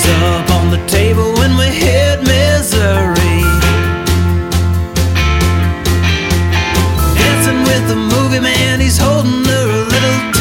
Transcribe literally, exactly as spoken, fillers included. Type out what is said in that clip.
up on the table when we hit misery. Dancing with the movie man, he's holding her a little